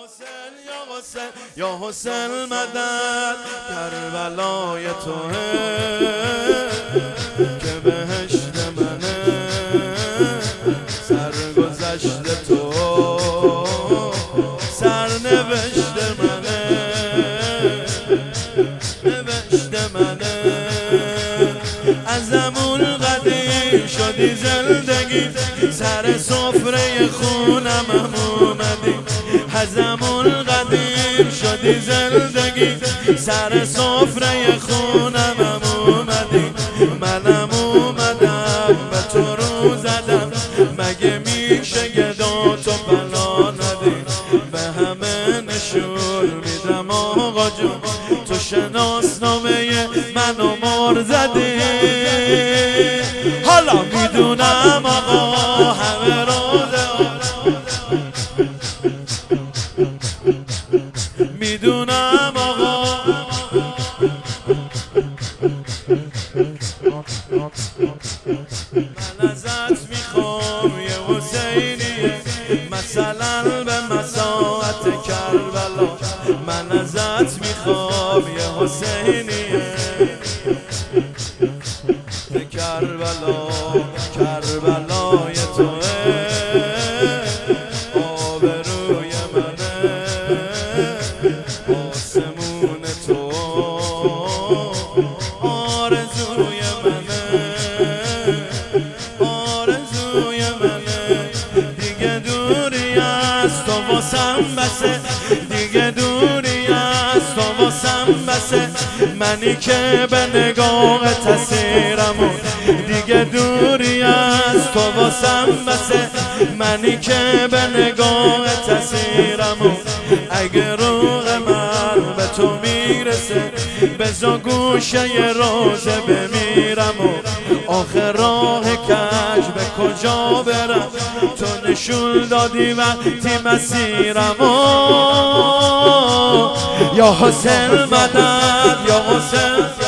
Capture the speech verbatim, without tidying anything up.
حسین یا حسین یا حسین مدد کربلای توه که بهشت منه سرگذشت تو سرنوشت منه نوشت منه ازمون قدیم شدی زندگی سر سفره خونم اومدی ازمون قدیم شدی زندگی سر سفره خونم اومدی منم اومدم به تو رو زدم مگه میشه گدا تو بلا ندی به همه نشون میدم آقا جون تو شناسنامه منو مر زدی حالا میدونم آقا همه روزه میدونم آقا من ازت میخوام یه حسینیه مثلا به مساحت کربلا من ازت میخوام یه حسینیه به کربلا کربلای توه آبروی منه آسمون تو آرزوی منه آرزوی منه دیگه دوری از تو واسم بسه دیگه دوری از تو واسم بسه منی که به نگاه تاثیرمو دیگه دوری از تو واسم بسه منی که به نگاه تاثیرمو اگه روح من به تو میرسه بزا گوشه ی روزه بمیرم و آخر راه کج به کجا برم تو نشون دادی وقتی مسیرم یا حسین مدد یا حسین